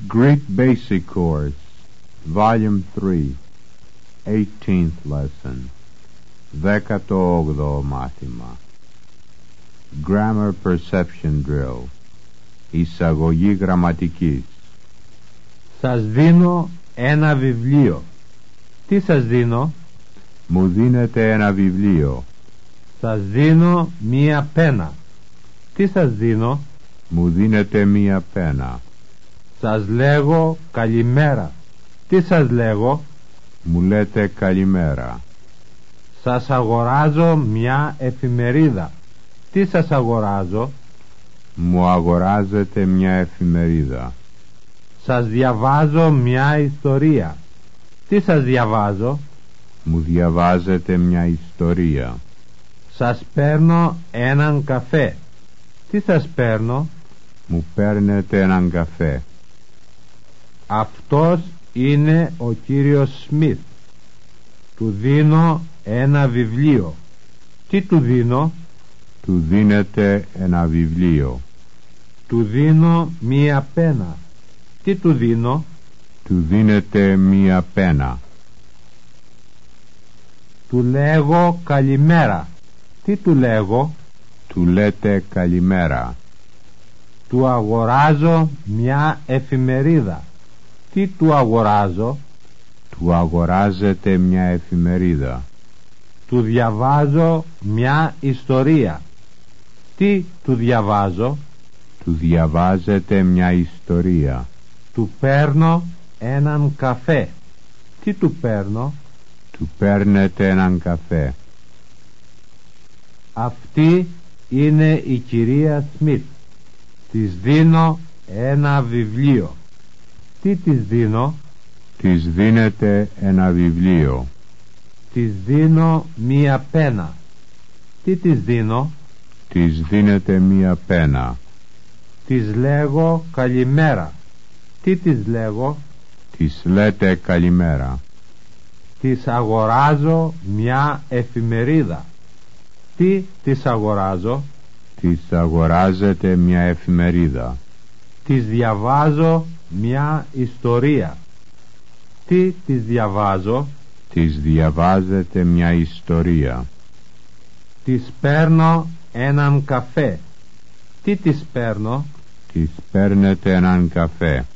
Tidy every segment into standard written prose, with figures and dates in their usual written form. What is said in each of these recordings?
Greek Basic Course, Volume 3, 18th Lesson, 18ο μάθημα. Grammar Perception Drill, εισαγωγή γραμματικής. Σας δίνω ένα βιβλίο. Τι σας δίνω? Μου δίνετε ένα βιβλίο. Σας δίνω μία πένα. Τι σας δίνω? Μου δίνετε μία πένα. Σας λέγω καλημέρα. Τι σας λέγω? Μου λέτε καλημέρα. Σας αγοράζω μια εφημερίδα. Τι σας αγοράζω? Μου αγοράζετε μια εφημερίδα. Σας διαβάζω μια ιστορία. Τι σας διαβάζω? Μου διαβάζετε μια ιστορία. Σας παίρνω έναν καφέ. Τι σας παίρνω? Μου παίρνετε έναν καφέ. Αυτός είναι ο κύριος Σμιθ. Του δίνω ένα βιβλίο. Τι του δίνω? Του δίνετε ένα βιβλίο. Του δίνω μία πένα. Τι του δίνω? Του δίνετε μία πένα. Του λέγω καλημέρα. Τι του λέγω? Του λέτε καλημέρα. Του αγοράζω μια εφημερίδα. Τι του αγοράζω? Του αγοράζετε μια εφημερίδα. Του διαβάζω μια ιστορία. Τι του διαβάζω? Του διαβάζετε μια ιστορία. Του παίρνω έναν καφέ. Τι του παίρνω? Του παίρνετε έναν καφέ. Αυτή είναι η κυρία Σμιθ. Της δίνω ένα βιβλίο. Τι της δίνω? Της δίνετε ένα βιβλίο. Της δίνω μία πένα. Τι της δίνω? Της δίνετε μία πένα. Της λέγω καλημέρα. Τι της λέγω? Της λέτε καλημέρα. Της αγοράζω μια εφημερίδα. Τι της αγοράζω? Της αγοράζετε μια εφημερίδα. Της διαβάζω μια ιστορία. Τι της διαβάζω? Της διαβάζετε μια ιστορία. Της παίρνω έναν καφέ. Τι της παίρνω? Της παίρνετε έναν καφέ.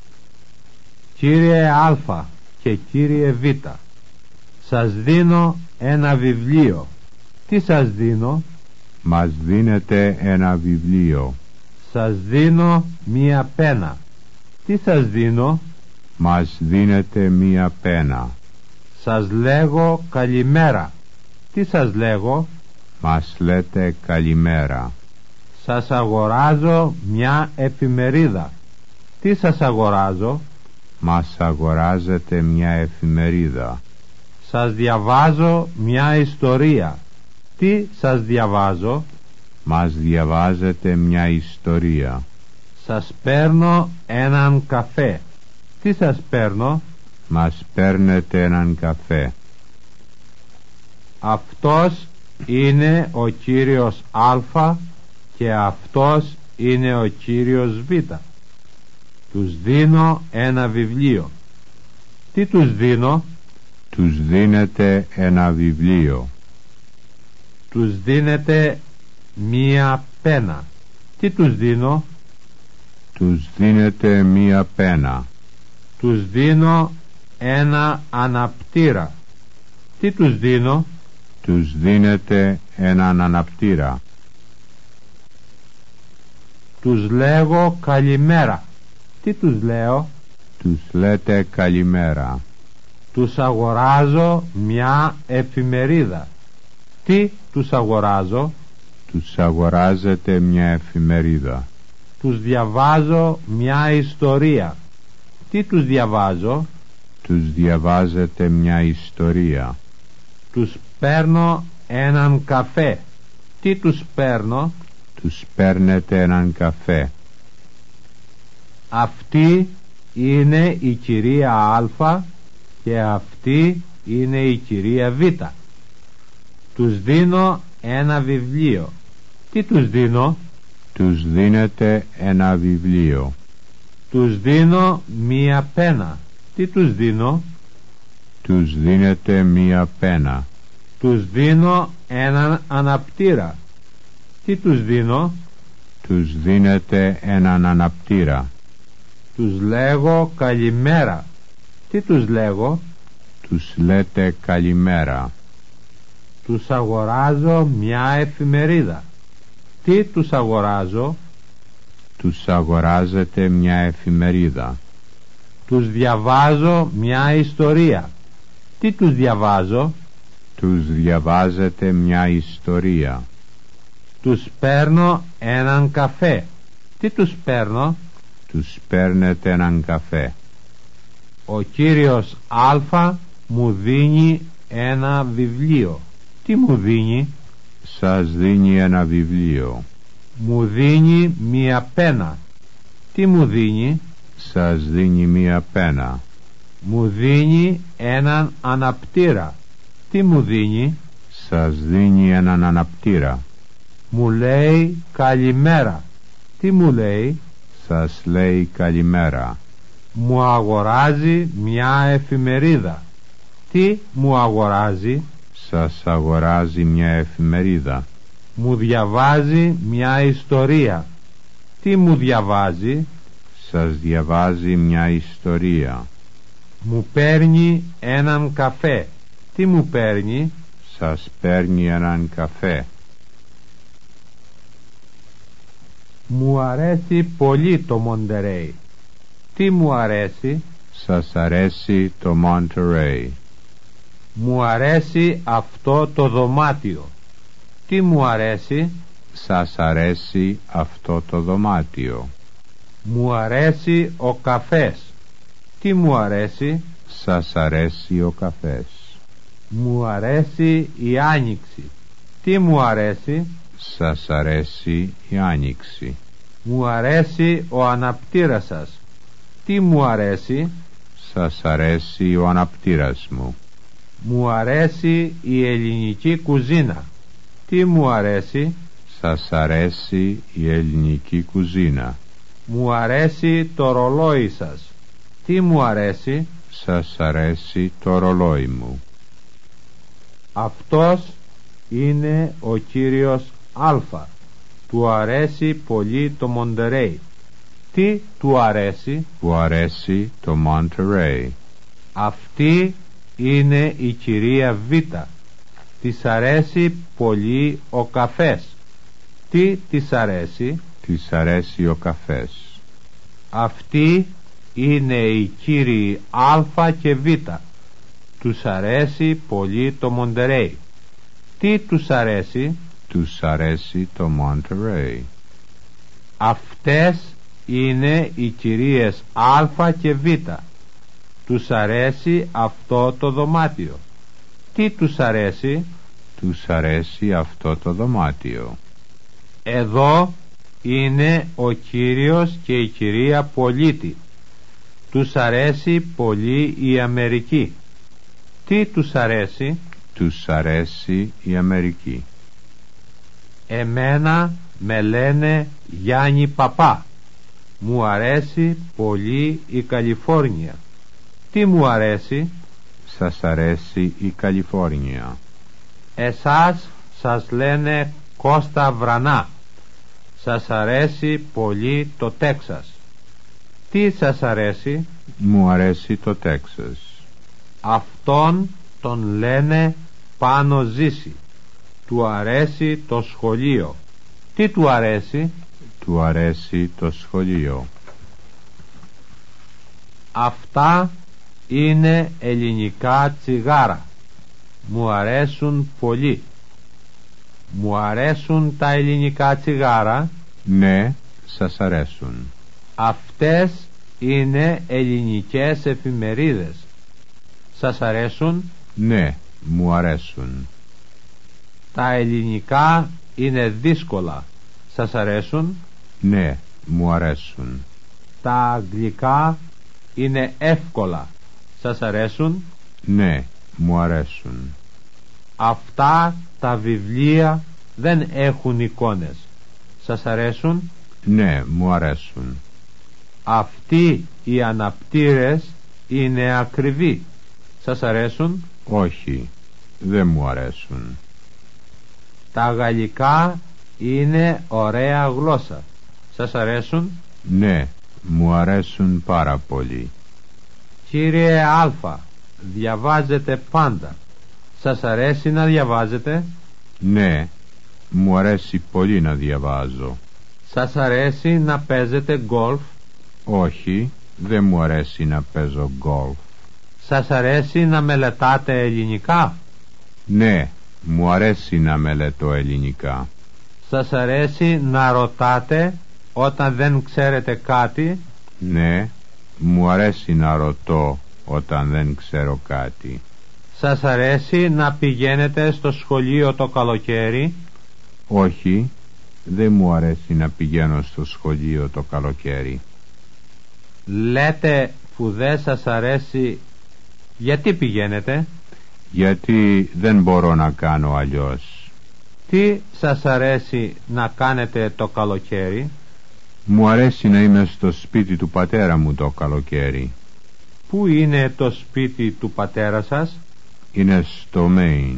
Κύριε Α και κύριε Β, σας δίνω ένα βιβλίο. Τι σας δίνω? Μας δίνετε ένα βιβλίο. Σας δίνω μία πένα. Τι σας δίνω? Μας δίνετε μία πένα. Σας λέγω καλημέρα. Τι σας λέγω? Μας λέτε καλημέρα. Σας αγοράζω μια εφημερίδα. Τι σας αγοράζω? Μας αγοράζετε μια εφημερίδα. Σας διαβάζω μια ιστορία. Τι σας διαβάζω? Μας διαβάζετε μια ιστορία. Σας παίρνω έναν καφέ. Τι σας παίρνω? Μας παίρνετε έναν καφέ. Αυτός είναι ο κύριος Α και αυτός είναι ο κύριος Β. Τους δίνω ένα βιβλίο. Τι τους δίνω? Τους δίνετε ένα βιβλίο. Τους δίνετε μία πένα. Τι τους δίνω? Τους δίνετε μία πένα. Τους δίνω ένα αναπτήρα. Τι τους δίνω? Τους δίνετε έναν αναπτήρα. Τους λέγω καλημέρα. Τι τους λέω? Τους λέτε καλημέρα. Τους αγοράζω μια εφημερίδα. Τι τους αγοράζω? Τους αγοράζετε μια εφημερίδα. Τους διαβάζω μια ιστορία. Τι τους διαβάζω? Τους διαβάζετε μια ιστορία. Τους παίρνω έναν καφέ. Τι τους παίρνω? Τους παίρνετε έναν καφέ. Αυτή είναι η κυρία Α και αυτή είναι η κυρία Β. Τους δίνω ένα βιβλίο. Τι τους δίνω? Τους δίνετε ένα βιβλίο. Τους δίνω μία πένα. Τι τους δίνω? Τους δίνετε μία πένα. Τους δίνω έναν αναπτήρα. Τι τους δίνω? Τους δίνετε έναν αναπτήρα. Τους λέγω καλημέρα. Τι τους λέγω? Τους λέτε καλημέρα. Τους αγοράζω μια εφημερίδα. Τι τους αγοράζω? Τους αγοράζετε μια εφημερίδα. Τους διαβάζω μια ιστορία. Τι τους διαβάζω? Τους διαβάζετε μια ιστορία. Τους παίρνω έναν καφέ. Τι τους παίρνω? Τους παίρνετε έναν καφέ. Ο κύριος Α μου δίνει ένα βιβλίο. Τι μου δίνει? Σας δίνει ένα βιβλίο. Μου δίνει μία πένα. Τι μου δίνει? Σας δίνει μία πένα. Μου δίνει έναν αναπτήρα. Τι μου δίνει? Σας δίνει έναν αναπτήρα. Μου λέει καλημέρα. Τι μου λέει? Σας λέει καλημέρα. Μου αγοράζει μια εφημερίδα. Τι μου αγοράζει? Σας αγοράζει μια εφημερίδα. Μου διαβάζει μια ιστορία. Τι μου διαβάζει? Σας διαβάζει μια ιστορία. Μου παίρνει έναν καφέ. Τι μου παίρνει? Σας παίρνει έναν καφέ. Μου αρέσει πολύ το Μοντερέι. Τι μου αρέσει? Σας αρέσει το Monterey. Μου αρέσει αυτό το δωμάτιο. Τι μου αρέσει? Σας αρέσει αυτό το δωμάτιο. Μου αρέσει ο καφές. Τι μου αρέσει? Σας αρέσει ο καφές. Μου αρέσει η άνοιξη. Τι μου αρέσει? Σας αρέσει η άνοιξη. Μου αρέσει ο αναπτήρας σας. Τι μου αρέσει? Σας αρέσει ο αναπτήρας μου. Μου αρέσει η ελληνική κουζίνα. Τι μου αρέσει? Σας αρέσει η ελληνική κουζίνα. Μου αρέσει το ρολόι σας. Τι μου αρέσει? Σας αρέσει το ρολόι μου. Αυτός είναι ο κύριος Α. Του αρέσει πολύ το Μοντερέι. Τι του αρέσει? Του αρέσει το Monterey. Αυτή είναι η κυρία Β. Της αρέσει πολύ ο καφές. Τι της αρέσει? Της αρέσει ο καφές. Αυτοί είναι οι κύριοι Α και Β. Τους αρέσει πολύ το Μοντερέι. Τι τους αρέσει? Τους αρέσει το Monterey. Αυτές είναι οι κυρίες Α και Β. Τους αρέσει αυτό το δωμάτιο. Τι τους αρέσει? Τους αρέσει αυτό το δωμάτιο. Εδώ είναι ο κύριος και η κυρία Πολίτη. Τους αρέσει πολύ η Αμερική. Τι τους αρέσει? Τους αρέσει η Αμερική. Εμένα με λένε Γιάννη Παπά. Μου αρέσει πολύ η Καλιφόρνια. Τι μου αρέσει? Σας αρέσει η Καλιφόρνια. Εσάς σας λένε Κώστα Βρανά. Σας αρέσει πολύ το Τέξας. Τι σας αρέσει? Μου αρέσει το Τέξας. Αυτόν τον λένε Πάνο Ζήση. Του αρέσει το σχολείο. Τι του αρέσει? Του αρέσει το σχολείο. Αυτά είναι ελληνικά τσιγάρα. Μου αρέσουν πολύ. Μου αρέσουν τα ελληνικά τσιγάρα? Ναι, σας αρέσουν. Αυτές είναι ελληνικές εφημερίδες. Σας αρέσουν? Ναι, μου αρέσουν. Τα ελληνικά είναι δύσκολα. Σας αρέσουν? Ναι, μου αρέσουν. Τα αγγλικά είναι εύκολα. Σας αρέσουν? Ναι, μου αρέσουν. Αυτά τα βιβλία δεν έχουν εικόνες. Σας αρέσουν? Ναι, μου αρέσουν. Αυτοί οι αναπτήρες είναι ακριβοί. Σας αρέσουν? Όχι, δεν μου αρέσουν. Τα γαλλικά είναι ωραία γλώσσα. Σας αρέσουν? Ναι, μου αρέσουν πάρα πολύ. Κύριε Αλφα, διαβάζετε πάντα. Σας αρέσει να διαβάζετε? Ναι, μου αρέσει πολύ να διαβάζω. Σας αρέσει να παίζετε γκολφ? Όχι, δεν μου αρέσει να παίζω γκολφ. Σας αρέσει να μελετάτε ελληνικά? Ναι, μου αρέσει να μελετώ ελληνικά. Σας αρέσει να ρωτάτε όταν δεν ξέρετε κάτι? Ναι, μου αρέσει να ρωτώ όταν δεν ξέρω κάτι. Σας αρέσει να πηγαίνετε στο σχολείο το καλοκαίρι? Όχι, δεν μου αρέσει να πηγαίνω στο σχολείο το καλοκαίρι. Λέτε που δεν σας αρέσει, γιατί πηγαίνετε? Γιατί δεν μπορώ να κάνω αλλιώς. Τι σας αρέσει να κάνετε το καλοκαίρι? Μου αρέσει να είμαι στο σπίτι του πατέρα μου το καλοκαίρι. Πού είναι το σπίτι του πατέρα σας? Είναι στο Μέιν.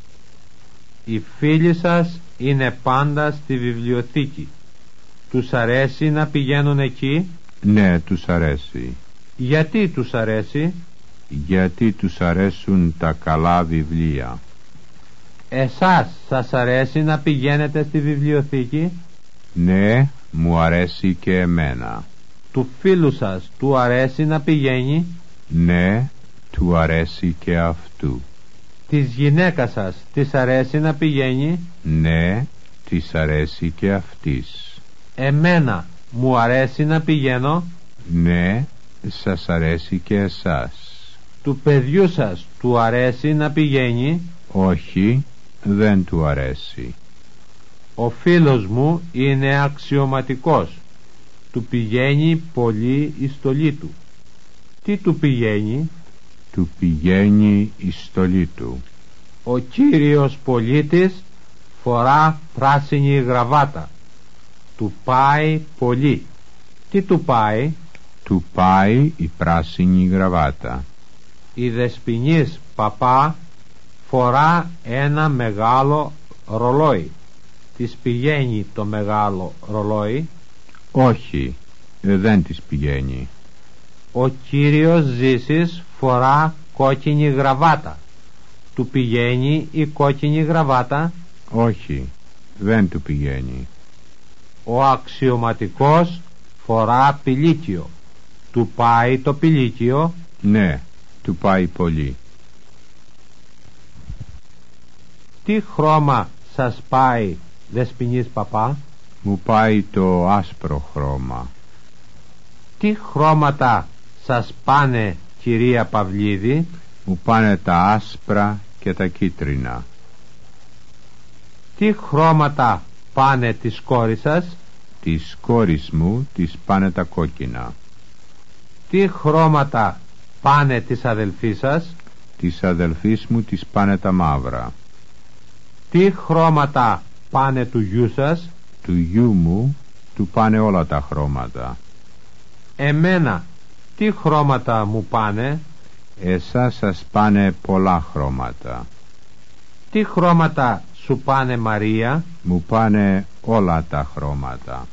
Οι φίλοι σας είναι πάντα στη βιβλιοθήκη. Τους αρέσει να πηγαίνουν εκεί? Ναι, τους αρέσει. Γιατί τους αρέσει? Γιατί τους αρέσουν τα καλά βιβλία. Εσάς σας αρέσει να πηγαίνετε στη βιβλιοθήκη? Ναι, μου αρέσει και εμένα. Του φίλου σας του αρέσει να πηγαίνει? Ναι, του αρέσει και αυτού. Της γυναίκας σας της αρέσει να πηγαίνει? Ναι, της αρέσει και αυτής. Εμένα μου αρέσει να πηγαίνω? Ναι, σας αρέσει και εσάς. Του παιδιού σας του αρέσει να πηγαίνει? Όχι, δεν του αρέσει. Ο φίλος μου είναι αξιωματικός. Του πηγαίνει πολύ η στολή του. Τι του πηγαίνει? Του πηγαίνει η στολή του. Ο κύριος πολίτης φορά πράσινη γραβάτα. Του πάει πολύ. Τι του πάει? Του πάει η πράσινη γραβάτα. Η δεσποινής παπά φορά ένα μεγάλο ρολόι. Της πηγαίνει το μεγάλο ρολόι? Όχι, δεν της πηγαίνει. Ο κύριος Ζήσης φορά κόκκινη γραβάτα. Του πηγαίνει η κόκκινη γραβάτα? Όχι, δεν του πηγαίνει. Ο αξιωματικός φορά πηλίκιο. Του πάει το πηλίκιο? Ναι, του πάει πολύ. Τι χρώμα σας πάει, δεσποινής παπά? Μου πάει το άσπρο χρώμα. Τι χρώματα σας πάνε, κυρία Παυλίδη? Μου πάνε τα άσπρα και τα κίτρινα. Τι χρώματα πάνε της κόρης σας? Της κόρης μου τις πάνε τα κόκκινα. Τι χρώματα πάνε της αδελφής σας? Της αδελφής μου τις πάνε τα μαύρα. Τι χρώματα πάνε του γιού σας? Του γιού μου του πάνε όλα τα χρώματα. Εμένα τι χρώματα μου πάνε? Εσάς σας πάνε πολλά χρώματα. Τι χρώματα σου πάνε, Μαρία? Μου πάνε όλα τα χρώματα.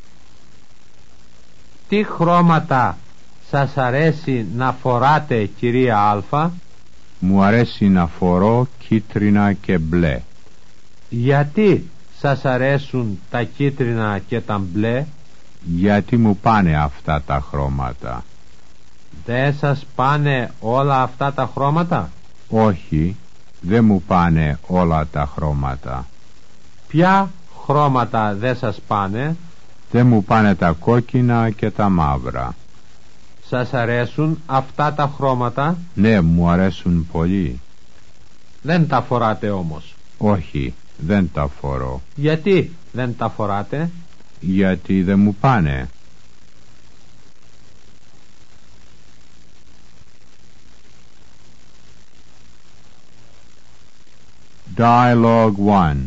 Τι χρώματα σας αρέσει να φοράτε, κυρία Αλφα? Μου αρέσει να φορώ κίτρινα και μπλε. Γιατί σας αρέσουν τα κίτρινα και τα μπλε? Γιατί μου πάνε αυτά τα χρώματα. Δεν σας πάνε όλα αυτά τα χρώματα? Όχι, δεν μου πάνε όλα τα χρώματα. Ποια χρώματα δεν σας πάνε? Δεν μου πάνε τα κόκκινα και τα μαύρα. Σας αρέσουν αυτά τα χρώματα? Ναι, μου αρέσουν πολύ. Δεν τα φοράτε όμως? Όχι, δεν τα φορώ. Γιατί δεν τα φοράτε? Γιατί δεν μου πάνε. Dialogue 1.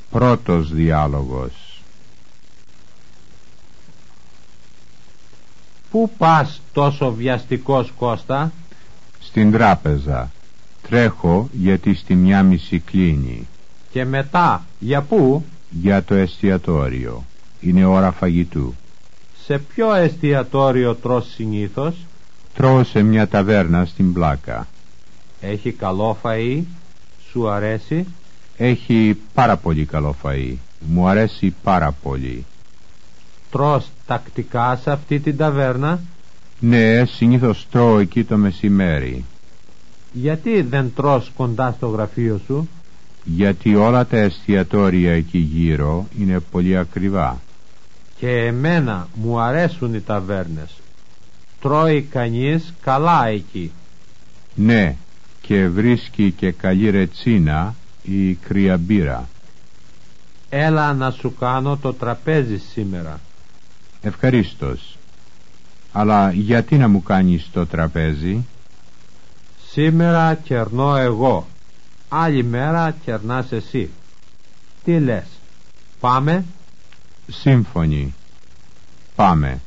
Πρώτος διάλογος. Πού πας τόσο βιαστικός, Κώστα? Στην τράπεζα. Τρέχω γιατί στη 1:30 κλείνει. Και μετά, για πού? Για το εστιατόριο. Είναι ώρα φαγητού. Σε ποιο εστιατόριο τρως συνήθως? Τρώω σε μια ταβέρνα στην Πλάκα. Έχει καλό φαΐ? Σου αρέσει? Έχει πάρα πολύ καλό φαΐ. Μου αρέσει πάρα πολύ. Τρως τακτικά σε αυτή την ταβέρνα? Ναι, συνήθως τρώω εκεί το μεσημέρι. Γιατί δεν τρως κοντά στο γραφείο σου? Γιατί όλα τα εστιατόρια εκεί γύρω είναι πολύ ακριβά. Και εμένα μου αρέσουν οι ταβέρνες. Τρώει κανείς καλά εκεί. Ναι, και βρίσκει και καλή ρετσίνα ή κρύα μπύρα. Έλα να σου κάνω το τραπέζι σήμερα. Ευχαρίστως. Αλλά γιατί να μου κάνεις το τραπέζι? Σήμερα κερνώ εγώ, άλλη μέρα κερνάς εσύ. Τι λες, πάμε? Σύμφωνοι. Πάμε.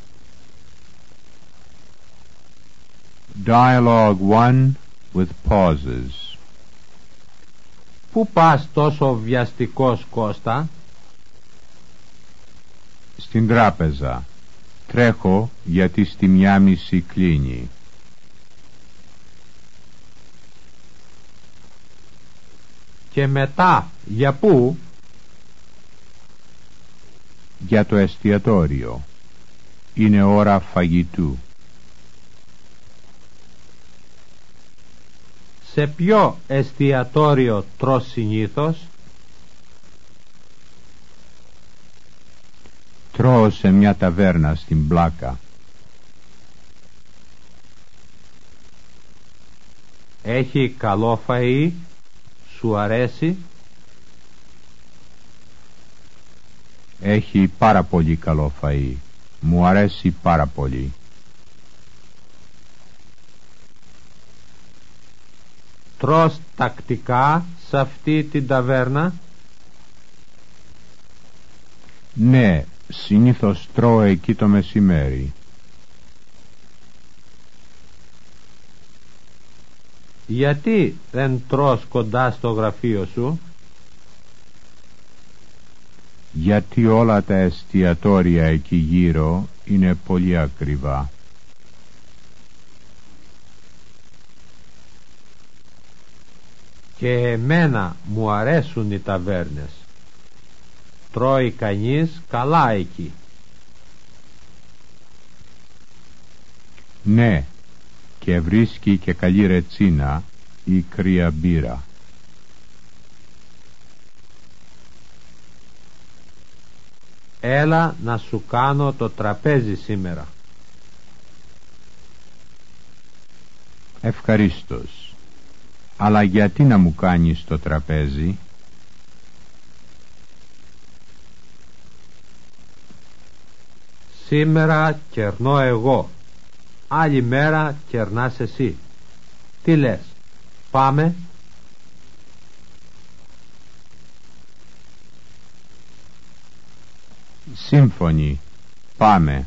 Dialogue 1 with pauses. Πού πας τόσο βιαστικός, Κώστα? Στην τράπεζα. Τρέχω γιατί στη 1:30 κλείνει. Και μετά, για πού? Για το εστιατόριο. Είναι ώρα φαγητού. Σε ποιο εστιατόριο τρως συνήθως? Τρώω σε μια ταβέρνα στην Πλάκα. Έχει καλό φαΐ? Σου αρέσει? Έχει πάρα πολύ καλό φαΐ. Μου αρέσει πάρα πολύ. Τρως τακτικά σε αυτή την ταβέρνα? Ναι, συνήθως τρώω εκεί το μεσημέρι. Γιατί δεν τρως κοντά στο γραφείο σου? Γιατί όλα τα εστιατόρια εκεί γύρω είναι πολύ ακριβά. Και εμένα μου αρέσουν οι ταβέρνες. Τρώει κανείς καλά εκεί. Ναι, και βρίσκει και καλή ρετσίνα ή κρύα μπύρα. Έλα να σου κάνω το τραπέζι σήμερα. Ευχαρίστως. Αλλά γιατί να μου κάνεις το τραπέζι? Σήμερα κερνώ εγώ, άλλη μέρα κερνάς εσύ. Τι λες, πάμε? Σύμφωνοι. Πάμε.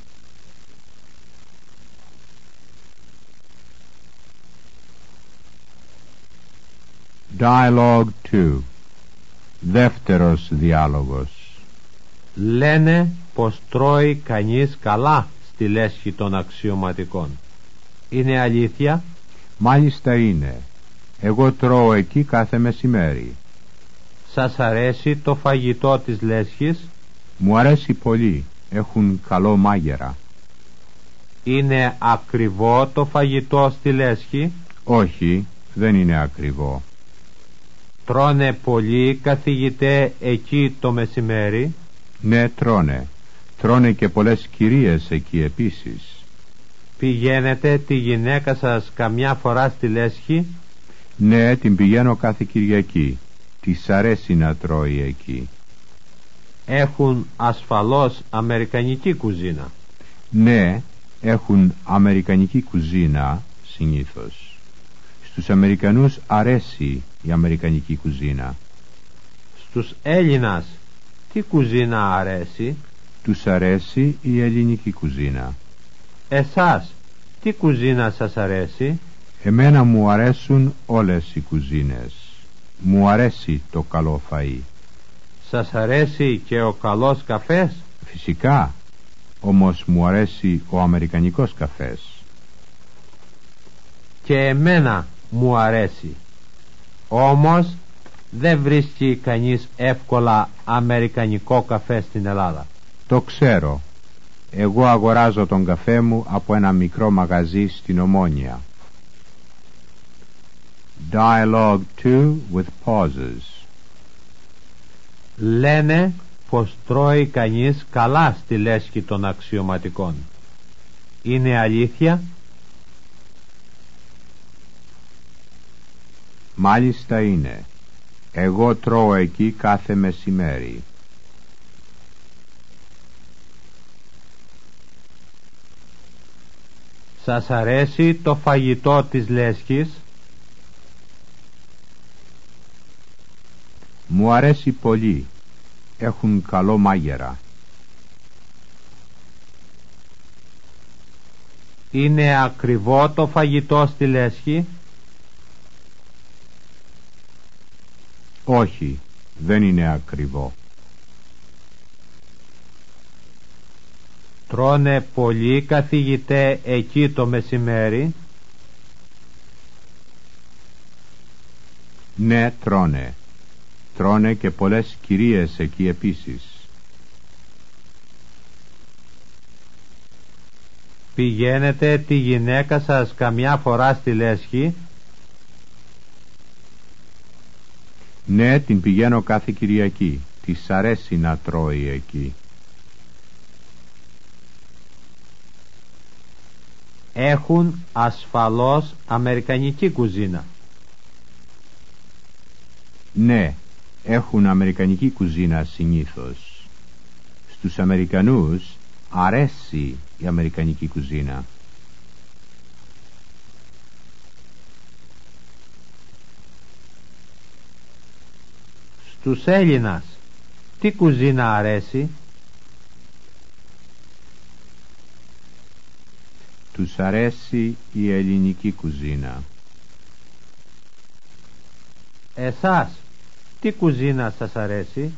Dialogue 2. Δεύτερος διάλογος. Λένε πως τρώει κανείς καλά στη λέσχη των αξιωματικών. Είναι αλήθεια? Μάλιστα είναι. Εγώ τρώω εκεί κάθε μεσημέρι. Σας αρέσει το φαγητό της λέσχης? Μου αρέσει πολύ. Έχουν καλό μάγερα. Είναι ακριβό το φαγητό στη λέσχη? Όχι, δεν είναι ακριβό. Τρώνε πολλοί καθηγητές εκεί το μεσημέρι? Ναι, τρώνε. Τρώνε και πολλές κυρίες εκεί επίσης. Πηγαίνετε τη γυναίκα σας καμιά φορά στη λέσχη? Ναι, την πηγαίνω κάθε Κυριακή. Της αρέσει να τρώει εκεί. Έχουν ασφαλώς αμερικανική κουζίνα? Ναι, έχουν αμερικανική κουζίνα συνήθως. Στους Αμερικανούς αρέσει η αμερικανική κουζίνα. Στους Έλληνας τι κουζίνα αρέσει? Τους αρέσει η ελληνική κουζίνα. Εσάς, τι κουζίνα σας αρέσει? Εμένα μου αρέσουν όλες οι κουζίνες. Μου αρέσει το καλό φαΐ. Σας αρέσει και ο καλός καφές? Φυσικά, όμως μου αρέσει ο αμερικανικός καφές. Και εμένα μου αρέσει. Όμως δεν βρίσκει κανείς εύκολα αμερικανικό καφέ στην Ελλάδα. Το ξέρω. Εγώ αγοράζω τον καφέ μου από ένα μικρό μαγαζί στην Ομόνια. Dialogue 2 with pauses. Λένε πως τρώει κανείς καλά στη λέσχη των αξιωματικών. Είναι αλήθεια? Μάλιστα είναι. Εγώ τρώω εκεί κάθε μεσημέρι. Σας αρέσει το φαγητό της λέσχης? Μου αρέσει πολύ. Έχουν καλό μάγερα. Είναι ακριβό το φαγητό στη λέσχη? Όχι, δεν είναι ακριβό. Τρώνε πολλοί καθηγητές εκεί το μεσημέρι? Ναι, τρώνε. Τρώνε και πολλές κυρίες εκεί επίσης. Πηγαίνετε τη γυναίκα σας καμιά φορά στη λέσχη? Ναι, την πηγαίνω κάθε Κυριακή. Της αρέσει να τρώει εκεί. Έχουν ασφαλώς αμερικανική κουζίνα? Ναι, έχουν αμερικανική κουζίνα συνήθως. Στους Αμερικανούς αρέσει η αμερικανική κουζίνα. Στους Έλληνας τι κουζίνα αρέσει? Τους αρέσει η ελληνική κουζίνα. Εσάς τι κουζίνα σας αρέσει?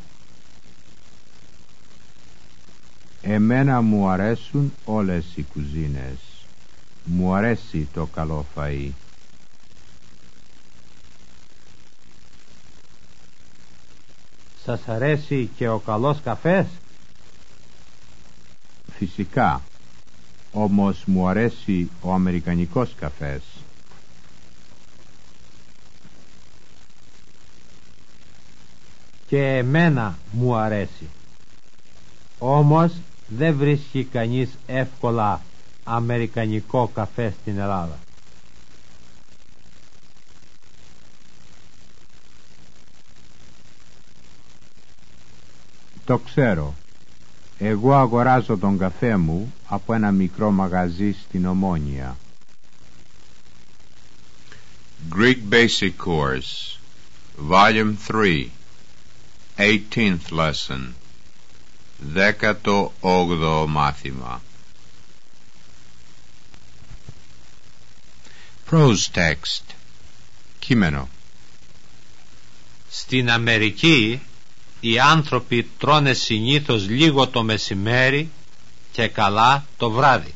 Εμένα μου αρέσουν όλες οι κουζίνες. Μου αρέσει το καλό φαΐ. Σας αρέσει και ο καλός καφές? Φυσικά, όμως μου αρέσει ο αμερικανικός καφές. Και εμένα μου αρέσει. Όμως δεν βρίσκει κανείς εύκολα αμερικανικό καφέ στην Ελλάδα. Το ξέρω. Εγώ αγοράζω τον καφέ μου από ένα μικρό μαγαζί στην Ομόνια. Greek Basic Course, Volume 3, 18th Lesson, 18ο μάθημα. Prose Text, κείμενο. Στην Αμερική οι άνθρωποι τρώνε συνήθως λίγο το μεσημέρι και καλά το βράδυ.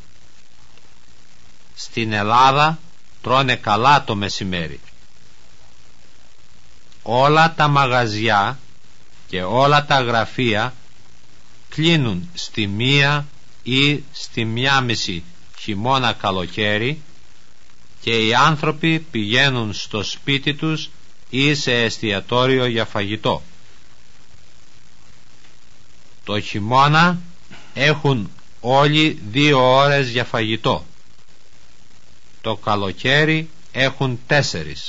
Στην Ελλάδα τρώνε καλά το μεσημέρι. Όλα τα μαγαζιά και όλα τα γραφεία κλείνουν στη 1 ή στη 1:30 χειμώνα καλοκαίρι και οι άνθρωποι πηγαίνουν στο σπίτι τους ή σε εστιατόριο για φαγητό. Το χειμώνα έχουν όλοι 2 ώρες για φαγητό. Το καλοκαίρι έχουν 4.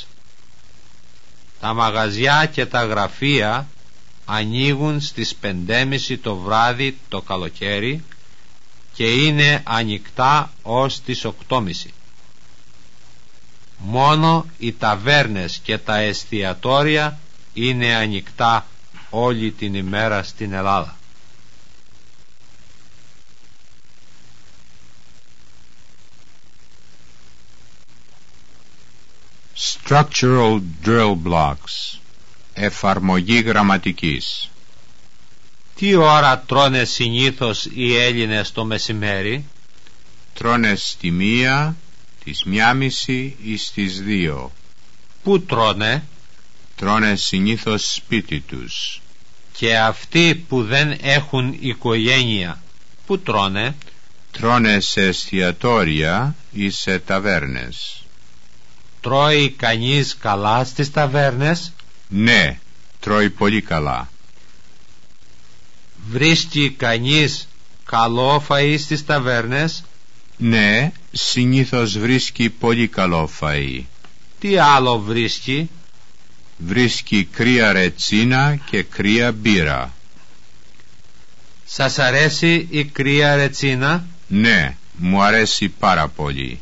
Τα μαγαζιά και τα γραφεία ανοίγουν στις 5:30 το βράδυ το καλοκαίρι και είναι ανοιχτά ως τις 8:30. Μόνο οι ταβέρνες και τα εστιατόρια είναι ανοιχτά όλη την ημέρα στην Ελλάδα. Structural drill blocks. Εφαρμογή γραμματικής. Τι ώρα τρώνε συνήθως οι Έλληνες το μεσημέρι? Τρώνε στη 1, τις 1:30 ή στις 2. Πού τρώνε? Τρώνε συνήθως σπίτι τους. Και αυτοί που δεν έχουν οικογένεια, πού τρώνε? Τρώνε σε εστιατόρια ή σε ταβέρνες. Τρώει κανείς καλά στις ταβέρνες? Ναι, τρώει πολύ καλά. Βρίσκει κανείς καλό φαΐ στις ταβέρνες? Ναι, συνήθως βρίσκει πολύ καλό φαΐ. Τι άλλο βρίσκει? Βρίσκει κρύα ρετσίνα και κρύα μπύρα. Σας αρέσει η κρύα ρετσίνα? Ναι, μου αρέσει πάρα πολύ.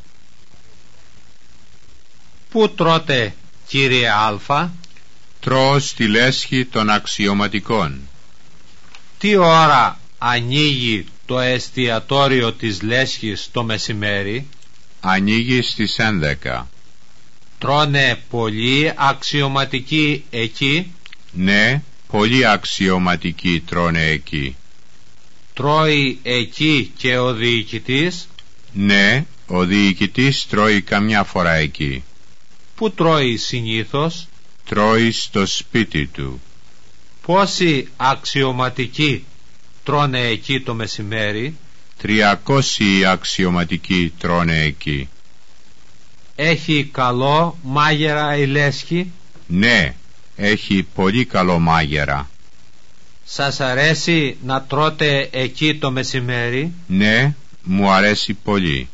Πού τρώτε, κύριε Αλφα? Τρώω στη λέσχη των αξιωματικών. Τι ώρα ανοίγει το εστιατόριο της λέσχης το μεσημέρι? Ανοίγει στις 11. Τρώνε πολλοί αξιωματικοί εκεί? Ναι, πολλοί αξιωματικοί τρώνε εκεί. Τρώει εκεί και ο διοικητής? Ναι, ο διοικητής τρώει καμιά φορά εκεί. Πού τρώει συνήθως? Τρώει στο σπίτι του. Πόσοι αξιωματικοί τρώνε εκεί το μεσημέρι? 300 αξιωματικοί τρώνε εκεί. Έχει καλό μάγερα η λέσχη? Ναι, έχει πολύ καλό μάγερα. Σας αρέσει να τρώτε εκεί το μεσημέρι? Ναι, μου αρέσει πολύ.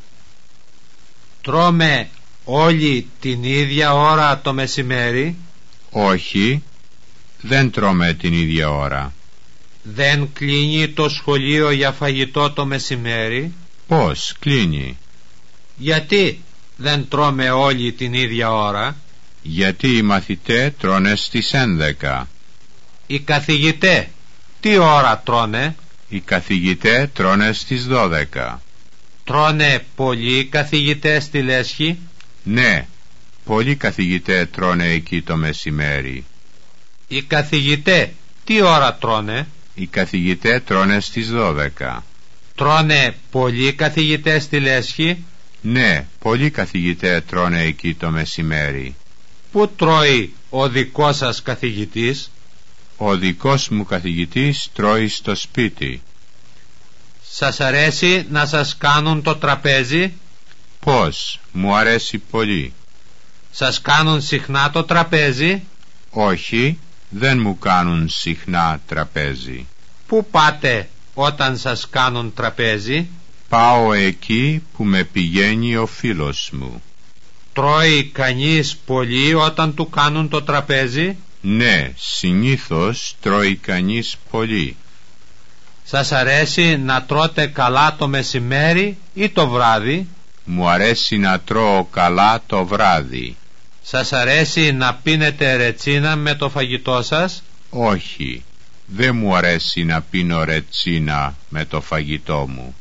Τρώμε όλοι την ίδια ώρα το μεσημέρι? Όχι, δεν τρώμε την ίδια ώρα. Δεν κλείνει το σχολείο για φαγητό το μεσημέρι? Πώς κλείνει? Γιατί δεν τρώμε όλοι την ίδια ώρα? Γιατί οι μαθητές τρώνε στις 11. Οι καθηγητές τι ώρα τρώνε? Οι καθηγητές τρώνε στις 12. Τρώνε πολλοί καθηγητές στη λέσχη? Ναι, πολλοί καθηγητές τρώνε εκεί το μεσημέρι. Οι καθηγητές τι ώρα τρώνε? Οι καθηγητές τρώνε στις 12. Τρώνε πολλοί καθηγητές στη λέσχη? Ναι, πολλοί καθηγητές τρώνε εκεί το μεσημέρι. Πού τρώει ο δικός σας καθηγητής? Ο δικός μου καθηγητής τρώει στο σπίτι. Σας αρέσει να σας κάνουν το τραπέζι? Πώς, μου αρέσει πολύ. Σας κάνουν συχνά το τραπέζι? Όχι, δεν μου κάνουν συχνά τραπέζι. Πού πάτε όταν σας κάνουν τραπέζι? Πάω εκεί που με πηγαίνει ο φίλος μου. Τρώει κανείς πολύ όταν του κάνουν το τραπέζι? Ναι, συνήθως τρώει κανείς πολύ. Σας αρέσει να τρώτε καλά το μεσημέρι ή το βράδυ? Μου αρέσει να τρώω καλά το βράδυ. Σας αρέσει να πίνετε ρετσίνα με το φαγητό σας? Όχι, δεν μου αρέσει να πίνω ρετσίνα με το φαγητό μου.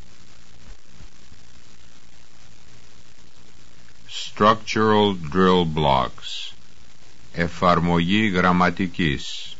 Structural drill blocks. Εφαρμογή γραμματικής.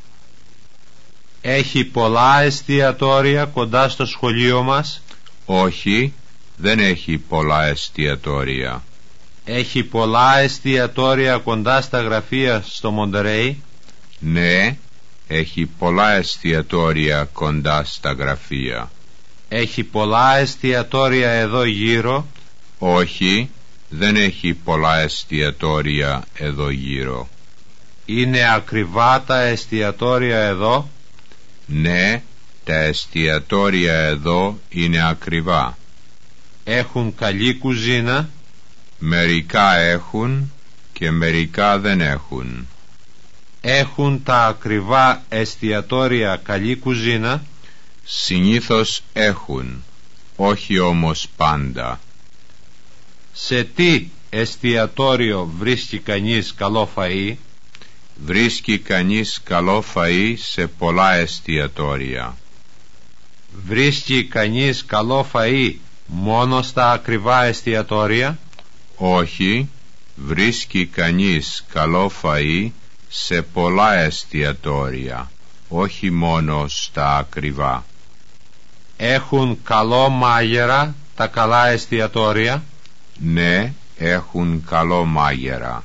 Έχει πολλά εστιατόρια κοντά στο σχολείο μας? Όχι, δεν έχει πολλά εστιατόρια. Έχει πολλά εστιατόρια κοντά στα γραφεία στο Μοντερέι? Ναι, έχει πολλά εστιατόρια κοντά στα γραφεία. Έχει πολλά εστιατόρια εδώ γύρω? Όχι, δεν έχει πολλά εστιατόρια εδώ γύρω. Είναι ακριβά τα εστιατόρια εδώ? Ναι, τα εστιατόρια εδώ είναι ακριβά. Έχουν καλή κουζίνα? Μερικά έχουν και μερικά δεν έχουν. Έχουν τα ακριβά εστιατόρια καλή κουζίνα? Συνήθως έχουν, όχι όμως πάντα. Σε τι εστιατόριο βρίσκει κανείς καλό φαΐ? Βρίσκει κανείς καλό φαΐ σε πολλά εστιατόρια. Βρίσκει κανείς καλό φαΐ μόνο στα ακριβά εστιατόρια? Όχι, Βρίσκει κανείς καλό φαΐ σε πολλά εστιατόρια, όχι μόνο στα ακριβά. Έχουν καλό μάγερα τα καλά εστιατόρια? Ναι, έχουν καλό μάγερα.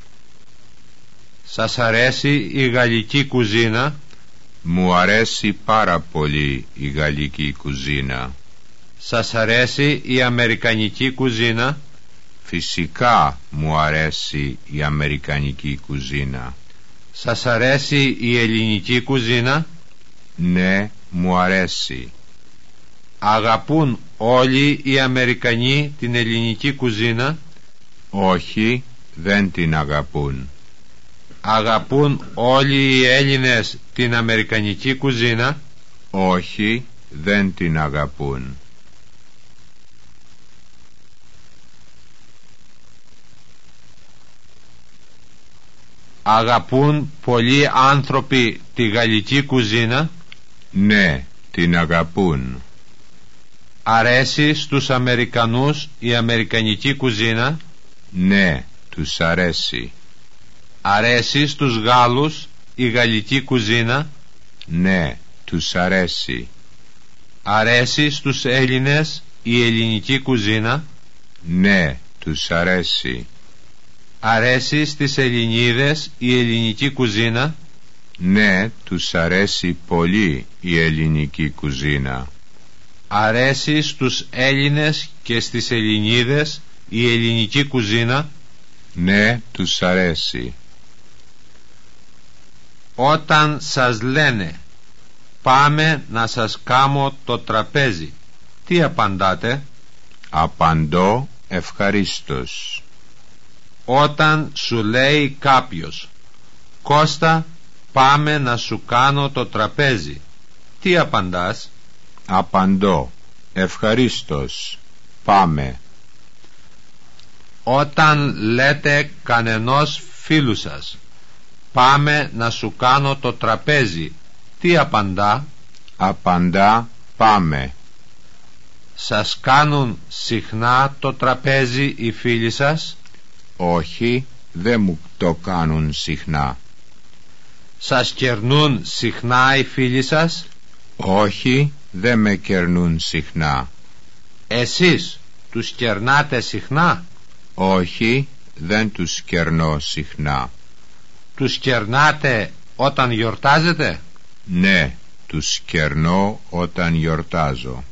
Σας αρέσει η γαλλική κουζίνα? Μου αρέσει πάρα πολύ η γαλλική κουζίνα. Σας αρέσει η αμερικανική κουζίνα? Φυσικά μου αρέσει η αμερικανική κουζίνα. Σας αρέσει η ελληνική κουζίνα? Ναι, μου αρέσει. Αγαπούν όλοι οι Αμερικανοί την ελληνική κουζίνα? Όχι, δεν την αγαπούν. Αγαπούν όλοι οι Έλληνες την αμερικανική κουζίνα? Όχι, δεν την αγαπούν. Αγαπούν πολλοί άνθρωποι τη γαλλική κουζίνα? Ναι, την αγαπούν. Αρέσει στους Αμερικανούς η αμερικανική κουζίνα? Ναι, τους αρέσει. Αρέσει στους Γάλλους η γαλλική κουζίνα? Ναι, τους αρέσει. Αρέσει στους Έλληνες η ελληνική κουζίνα? Ναι, τους αρέσει. Αρέσει στις Ελληνίδες η ελληνική κουζίνα? Ναι, τους αρέσει πολύ η ελληνική κουζίνα. Αρέσει στους Έλληνες και στις Ελληνίδες η ελληνική κουζίνα? Ναι, τους αρέσει. Όταν σας λένε πάμε να σας κάμω το τραπέζι, τι απαντάτε? Απαντώ ευχαρίστως. Όταν σου λέει κάποιος Κώστα, πάμε να σου κάνω το τραπέζι, τι απαντάς? Απαντώ ευχαρίστως. Πάμε. Όταν λέτε κανενός φίλου σας πάμε να σου κάνω το τραπέζι, τι απαντά? Απαντά πάμε. Σας κάνουν συχνά το τραπέζι οι φίλοι σας? Όχι, δεν μου το κάνουν συχνά. Σας κερνούν συχνά οι φίλοι σας? Όχι, δεν με κερνούν συχνά. Εσείς τους κερνάτε συχνά? Όχι, δεν τους κερνώ συχνά. Τους κερνάτε όταν γιορτάζετε? Ναι, τους κερνώ όταν γιορτάζω.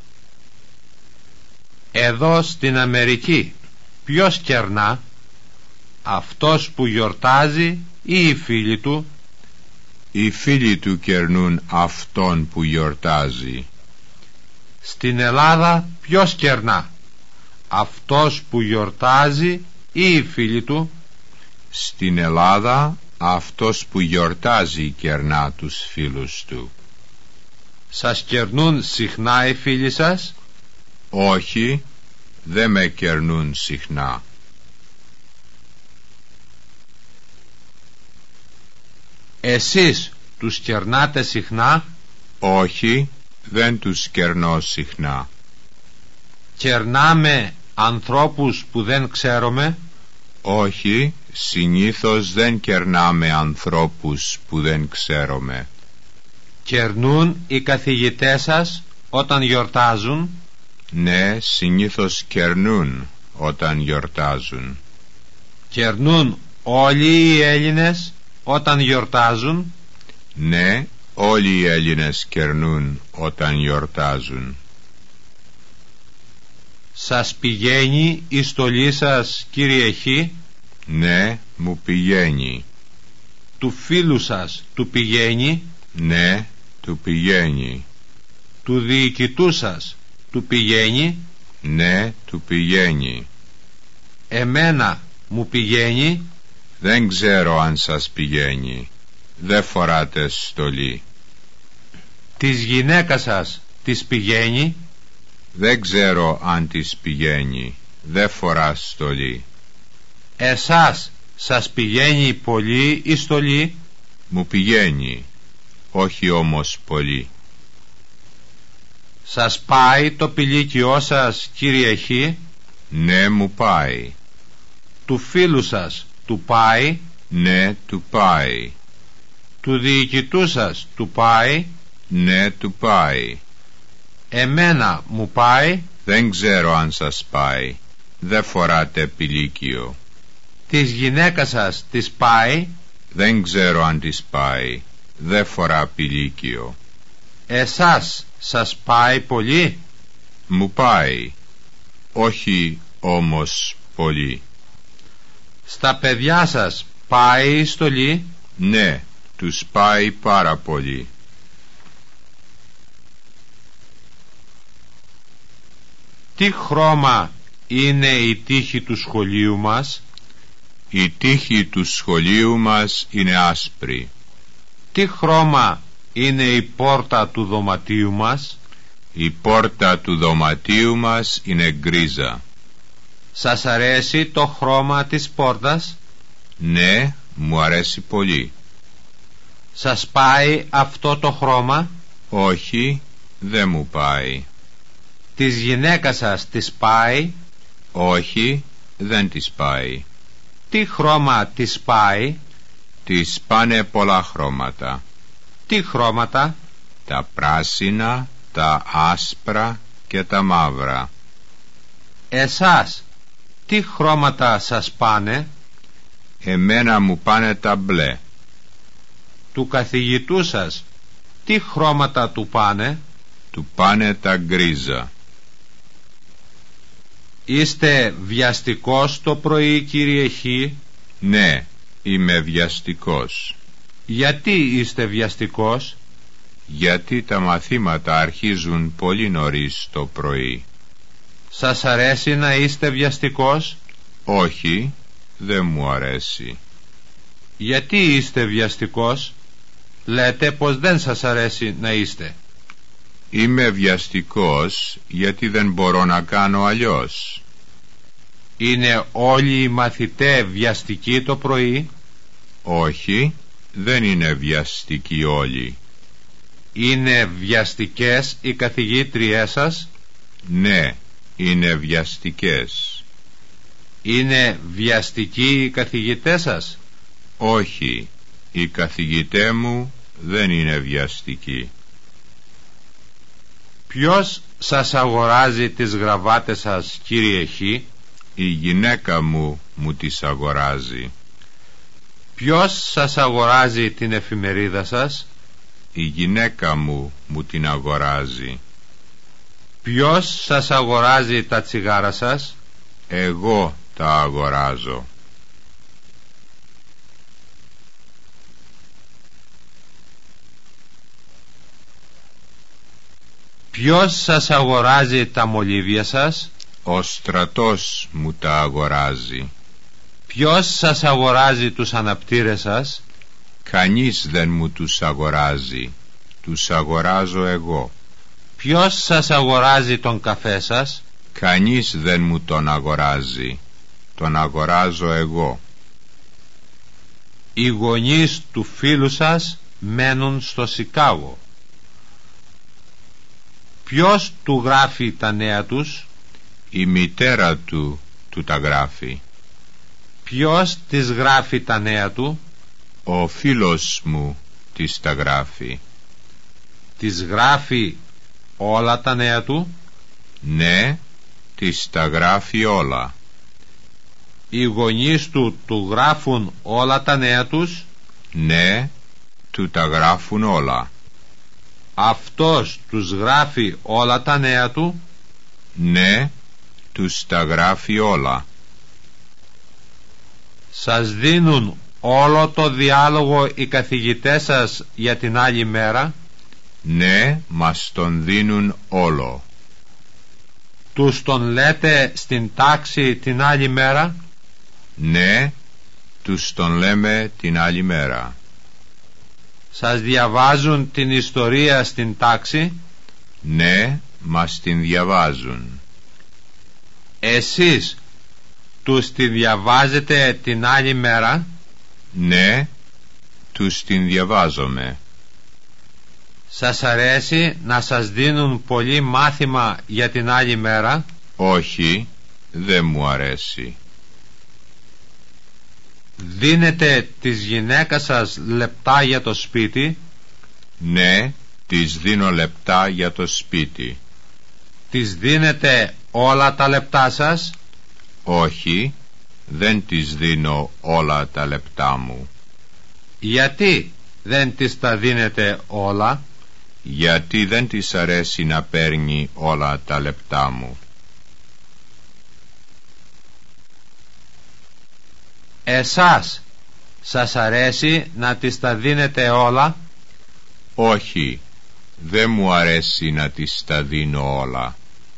Εδώ στην Αμερική ποιος κερνά? Αυτός που γιορτάζει ή οι φίλοι του? Οι φίλοι του κερνούν αυτόν που γιορτάζει. Στην Ελλάδα ποιος κερνά? Αυτός που γιορτάζει ή οι φίλοι του? Στην Ελλάδα αυτός που γιορτάζει κερνά τους φίλους του. Σας κερνούν συχνά οι φίλοι σας? Όχι, δεν με κερνούν συχνά. Εσείς τους κερνάτε συχνά? Όχι, δεν τους κερνώ συχνά. Κερνάμε ανθρώπους που δεν ξέρουμε? Όχι, συνήθως δεν κερνάμε ανθρώπους που δεν ξέρουμε. Κερνούν οι καθηγητές σας όταν γιορτάζουν? Ναι, συνήθως κερνούν όταν γιορτάζουν. Κερνούν όλοι οι Έλληνες όταν γιορτάζουν? Ναι, όλοι οι Έλληνες κερνούν όταν γιορτάζουν. Σας πηγαίνει η στολή σας, κύριε Χ? Ναι, μου πηγαίνει. Του φίλου σας του πηγαίνει? Ναι, του πηγαίνει. Του διοικητού σας του πηγαίνει? Ναι, του πηγαίνει. Εμένα μου πηγαίνει? Δεν ξέρω αν σας πηγαίνει. Δεν φοράτε στολή. Της γυναίκας σας της πηγαίνει? Δεν ξέρω αν της πηγαίνει. Δεν φορά στολή. Εσάς σας πηγαίνει πολύ η στολή? Μου πηγαίνει, όχι όμως πολύ. Σας πάει το πηλίκιό σας, κύριε Χ? Ναι, μου πάει. του φίλου σας του πάει? Ναι, του πάει. Του διοικητού σας του πάει? Ναι, του πάει. Εμένα μου πάει? Δεν ξέρω αν σας πάει. Δεν φοράτε πηλίκιο. Της γυναίκας σας της πάει? Δεν ξέρω αν της πάει. Δεν φορά πηλίκιο. Εσάς σας πάει πολύ? Μου πάει. Όχι όμως πολύ. Στα παιδιά σας πάει η στολή? Ναι, τους πάει πάρα πολύ. Τι χρώμα είναι η τύχη του σχολείου μας? Η τύχη του σχολείου μας είναι άσπρη. Τι χρώμα είναι η πόρτα του δωματίου μας? Η πόρτα του δωματίου μας είναι γκρίζα. Σας αρέσει το χρώμα της πόρτας? Ναι, μου αρέσει πολύ. Σας πάει αυτό το χρώμα? Όχι, δεν μου πάει. Της γυναίκας σας της πάει? Όχι, δεν της πάει. Τι χρώμα της πάει? Της πάνε πολλά χρώματα. Τι χρώματα? Τα πράσινα, τα άσπρα και τα μαύρα. Εσάς τι χρώματα σας πάνε? Εμένα μου πάνε τα μπλε. Του καθηγητού σας τι χρώματα του πάνε? Του πάνε τα γκρίζα. Είστε βιαστικός το πρωί, κύριε Χ? Ναι, είμαι βιαστικός. Γιατί είστε βιαστικός? Γιατί τα μαθήματα αρχίζουν πολύ νωρίς το πρωί. Σας αρέσει να είστε βιαστικός? Όχι, δεν μου αρέσει. Γιατί είστε βιαστικός? Λέτε πως δεν σας αρέσει να είστε. Είμαι βιαστικός γιατί δεν μπορώ να κάνω αλλιώς. Είναι όλοι οι μαθητές βιαστικοί το πρωί? Όχι, δεν είναι βιαστικοί όλοι. Είναι βιαστικές οι καθηγήτριές σας? Ναι, είναι βιαστικές. Είναι βιαστικοί οι καθηγητές σας? Όχι, οι καθηγητές μου δεν είναι βιαστικοί. Ποιος σας αγοράζει τις γραβάτες σας, κύριε Χ? Η γυναίκα μου τις αγοράζει. Ποιος σας αγοράζει την εφημερίδα σας? Η γυναίκα μου την αγοράζει. Ποιος σας αγοράζει τα τσιγάρα σας? Εγώ τα αγοράζω. Ποιος σας αγοράζει τα μολύβια σας? Ο στρατός μου τα αγοράζει. Ποιος σας αγοράζει τους αναπτήρες σας? Κανείς δεν μου τους αγοράζει. Τους αγοράζω εγώ. Ποιος σας αγοράζει τον καφέ σας? Κανείς δεν μου τον αγοράζει. Τον αγοράζω εγώ. Οι γονείς του φίλου σας μένουν στο Σικάγο. Ποιος του γράφει τα νέα τους? Η μητέρα του τα γράφει. Ποιος της γράφει τα νέα του? Ο φίλος μου της τα γράφει. Της γράφει όλα τα νέα του? Ναι, της τα γράφει όλα. Οι γονείς του γράφουν όλα τα νέα τους? Ναι, του τα γράφουν όλα. Αυτός τους γράφει όλα τα νέα του? Ναι, τους τα γράφει όλα. Σας δίνουν όλο το διάλογο οι καθηγητές σας για την άλλη μέρα? Ναι, μας τον δίνουν όλο. Τους τον λέτε στην τάξη την άλλη μέρα? Ναι, τους τον λέμε την άλλη μέρα. Σας διαβάζουν την ιστορία στην τάξη? Ναι, μας την διαβάζουν. Εσείς τους τη διαβάζετε την άλλη μέρα? Ναι, τους την διαβάζομαι. Σας αρέσει να σας δίνουν πολύ μάθημα για την άλλη μέρα? Όχι, δεν μου αρέσει. Δίνετε της γυναίκας σας λεπτά για το σπίτι? Ναι, της δίνω λεπτά για το σπίτι. Της δίνετε όλα τα λεπτά σας? Όχι, δεν της δίνω όλα τα λεπτά μου. Γιατί δεν της τα δίνετε όλα? Γιατί δεν της αρέσει να παίρνει όλα τα λεπτά μου. Εσάς σας αρέσει να της τα δίνετε όλα? Όχι, δεν μου αρέσει να της τα δίνω όλα.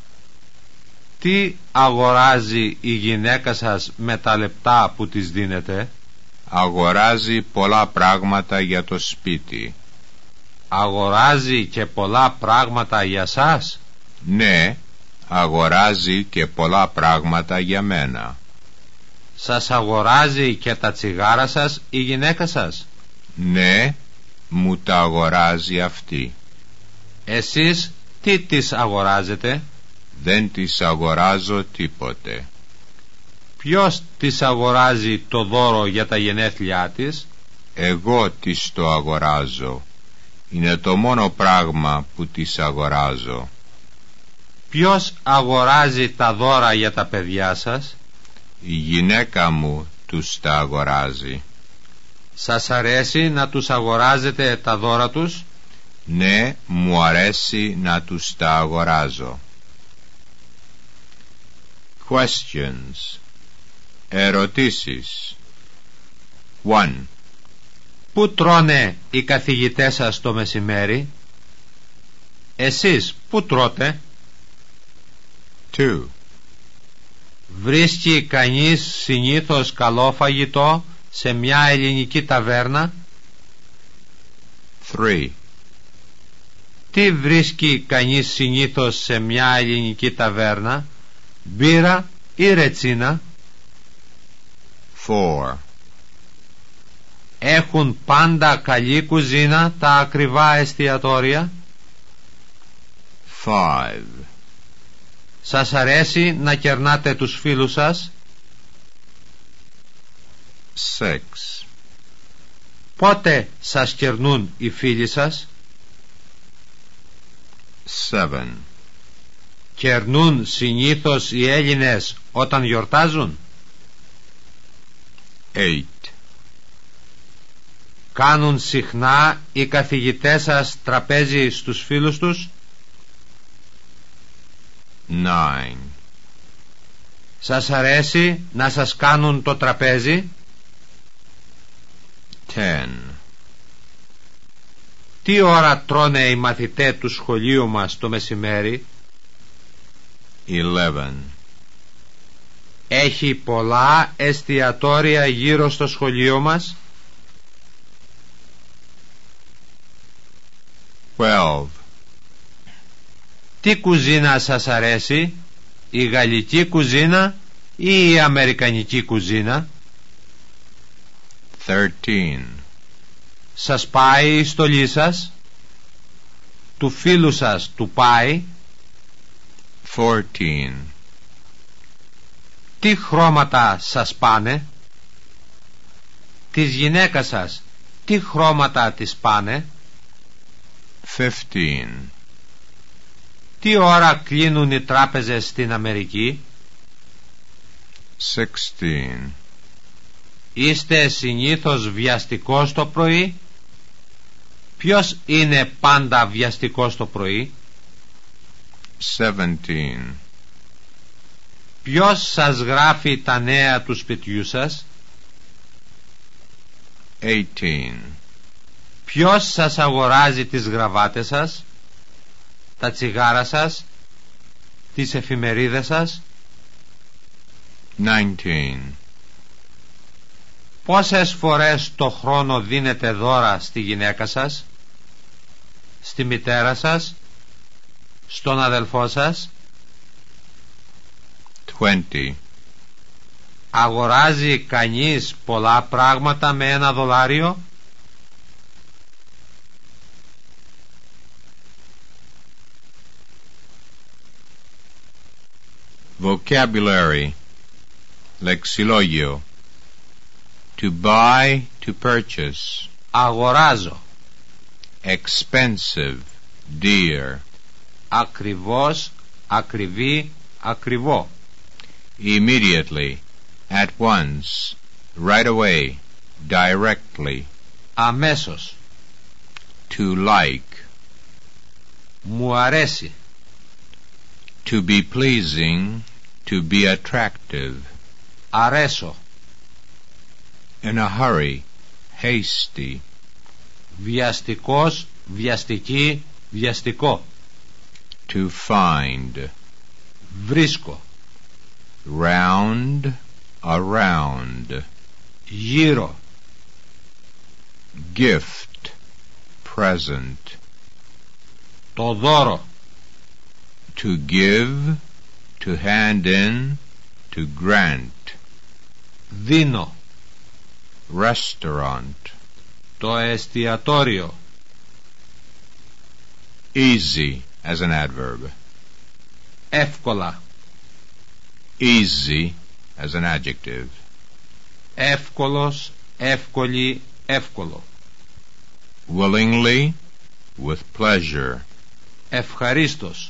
Τι αγοράζει η γυναίκα σας με τα λεπτά που της δίνετε? Αγοράζει πολλά πράγματα για το σπίτι. Αγοράζει και πολλά πράγματα για σας? Ναι, αγοράζει και πολλά πράγματα για μένα. Σας αγοράζει και τα τσιγάρα σας η γυναίκα σας? Ναι, μου τα αγοράζει αυτή. Εσείς τι της αγοράζετε? Δεν της αγοράζω τίποτε. Ποιος της αγοράζει το δώρο για τα γενέθλιά της? Εγώ της το αγοράζω. Είναι το μόνο πράγμα που της αγοράζω. Ποιος αγοράζει τα δώρα για τα παιδιά σας? Η γυναίκα μου τους τα αγοράζει. Σας αρέσει να τους αγοράζετε τα δώρα τους? Ναι, μου αρέσει να τους τα αγοράζω. Questions. Ερωτήσεις. 1. Πού τρώνε οι καθηγητές σας το μεσημέρι? Εσείς πού τρώτε? 2. Βρίσκει κανείς συνήθως καλό φαγητό σε μια ελληνική ταβέρνα? 3. Τι βρίσκει κανείς συνήθως σε μια ελληνική ταβέρνα? Μπύρα ή ρετσίνα? 4. Έχουν πάντα καλή κουζίνα τα ακριβά εστιατόρια? 5. Σας αρέσει να κερνάτε τους φίλους σας? 6. Πότε σας κερνούν οι φίλοι σας? 7. Κερνούν συνήθως οι Έλληνες όταν γιορτάζουν? 8. Κάνουν συχνά οι καθηγητές σας τραπέζι στους φίλους τους? 9. Σας αρέσει να σας κάνουν το τραπέζι? 10. Τι ώρα τρώνε οι μαθητές του σχολείου μας το μεσημέρι? 11. Έχει πολλά εστιατόρια γύρω στο σχολείο μας? 12. Τι κουζίνα σας αρέσει, η γαλλική κουζίνα ή η αμερικανική κουζίνα? 13. Σας πάει η στολή σας? Του φίλου σας του πάει? 14. Τι χρώματα σας πάνε? Της γυναίκας σας τι χρώματα της πάνε? 15. Τι ώρα κλείνουν οι τράπεζες στην Αμερική? 16. Είστε συνήθως βιαστικός το πρωί? Ποιος είναι πάντα βιαστικός το πρωί? 17. Ποιος σας γράφει τα νέα του σπιτιού σας? 18. Ποιος σας αγοράζει τις γραβάτες σας, τα τσιγάρα σας, τις εφημερίδες σας? 19. Πόσες φορές το χρόνο δίνετε δώρα στη γυναίκα σας, στη μητέρα σας, στον αδελφό σας? 20. Αγοράζει κανείς πολλά πράγματα με $1? Vocabulary. Λεξιλόγιο. To buy, to purchase. Αγοράζω. Expensive, dear. Ακριβώς, ακριβή, ακριβό. Immediately, at once, right away, directly. Αμέσως. To like. Μου αρέσει. To be pleasing, to be attractive. Αρέσω. In a hurry, hasty. Βιαστικός, βιαστική, βιαστικό. To find. Βρίσκω. Round, around. Γύρω. Gift, present. Το δώρο. To give, to hand in, to grant. Δίνω. Restaurant. Το εστιατόριο. Easy as an adverb. Εύκολα. Easy as an adjective. Εύκολος, εύκολη, εύκολο. Willingly, with pleasure. Ευχαρίστως.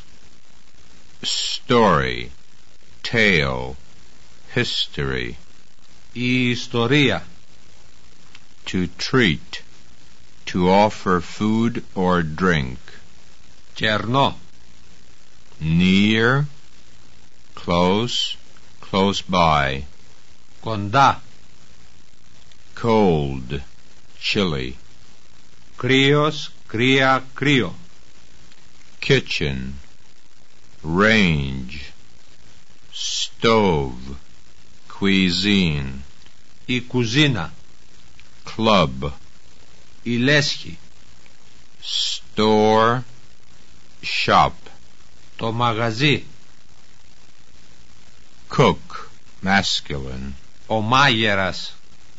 Story, tale, history. Η ιστορία. To treat, to offer food or drink. Κερνό. Near, close, close by. Κοντά. Cold, chilly. Κρύος, κρύα, κρύο. Kitchen, range. Stove, cuisine. Η κουζίνα. Club. Η λέσχη. Store, shop. Το μαγαζί. Cook, masculine. Ο μάγειρας.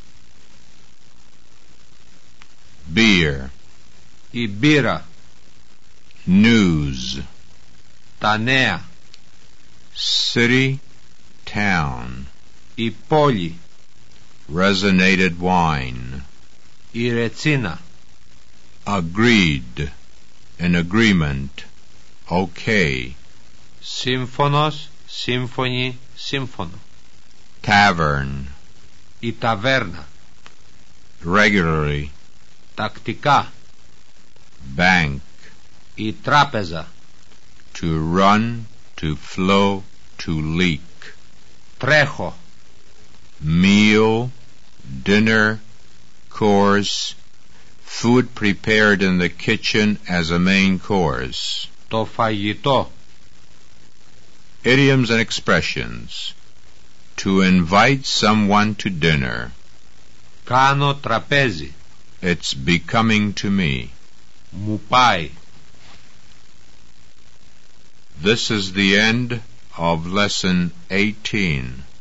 Beer. Η μπύρα. News. Τα νέα. City, town. Η πόλη. Resonated wine. Η ρετσίνα. Agreed, in agreement. Okay. Σύμφωνος, σύμφωνη, σύμφωνο. Tavern. Η ταβέρνα. Regularly. Τακτικά. Bank. Η τράπεζα. To run, to flow, to leak. Τρέχω. Meal, dinner, course. Food prepared in the kitchen as a main course. Το φαγητό. Idioms and expressions. To invite someone to dinner. Κάνω τραπέζι. It's becoming to me. Μου πάει. This is the end of lesson 18.